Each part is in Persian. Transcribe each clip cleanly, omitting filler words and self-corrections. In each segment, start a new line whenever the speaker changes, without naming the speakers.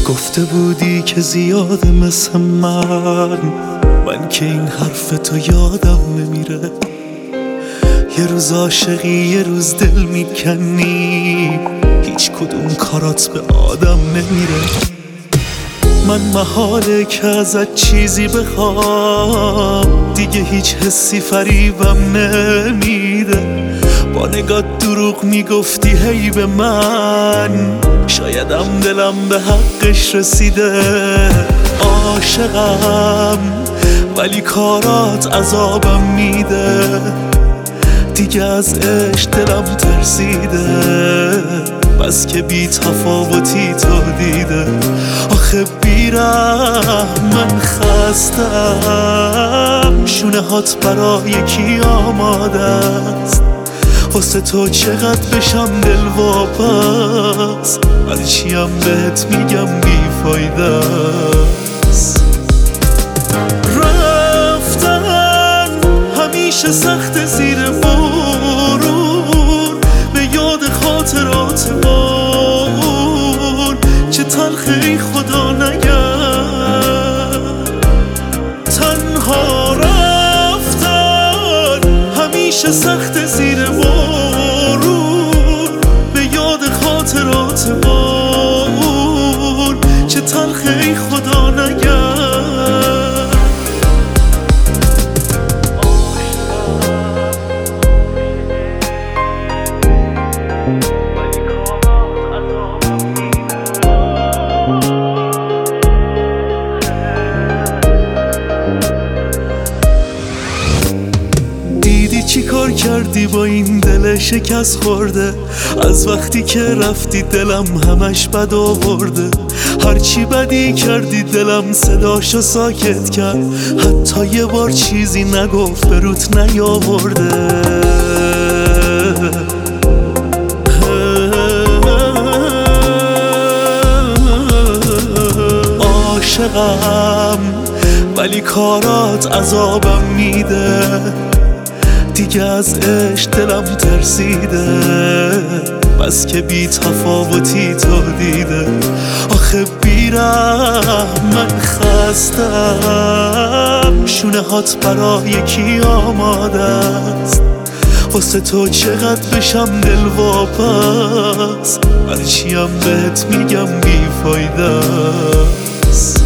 گفته بودی که زیاد مثل من که این حرف تو یادم نمیره. یه روز عاشقی یه روز دل میکنی، هیچ کدوم کارات به آدم نمیره. من محاله که ازت چیزی بخوام، دیگه هیچ حسی فریبم نمیده. با نگات دروغ میگفتی هی به من، شایدم دلم به حقش رسیده. عاشقم ولی کارات عذابم میده، دیگه از عشق دلم ترسیده. بس که بی تفاوتی تو دیده. آخه بیرم من خستم، شونه هات برای کی آماده است؟ واسه تو چقدر بشم دل واپس، هرچیم بهت میگم بی فایده است. رفتن همیشه سخت زیر بارون، به یاد خاطرات ما اون چه تلخی خدا نگرد. تنها رفتن همیشه سخت زیر بارون، به یاد خاطرات ما اون چه تلخی خدا نگرد. چی کار کردی با این دل شکست خورده؟ از وقتی که رفتی دلم همش بد آورده. هرچی بدی کردی دلم صداشو ساکت کرد، حتی یه بار چیزی نگفت به روت نیاورده. عاشقم ولی کارات عذابم میده، دیگه از عشق دلم ترسیده. بس که بی تفاوتی تو دیده. آخه بیرم من خستم، شونه هات برای کی آماده است؟ واسه تو چقدر بشم دل واپس، هرچیم بهت میگم بی فایده است.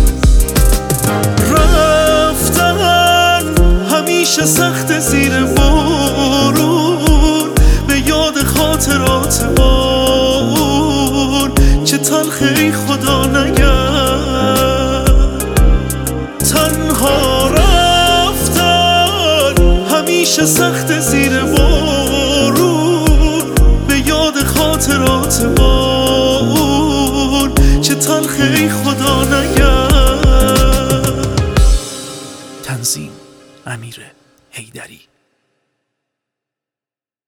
رفتن همیشه سخت زیر بارون، به یاد خاطرات ما اون چه تلخی خدا نگرد. تنها رفتن همیشه سخت زیر بارون، به یاد خاطرات ما اون چه تلخی خدا نگرد.
تنظیم امیر حیدری.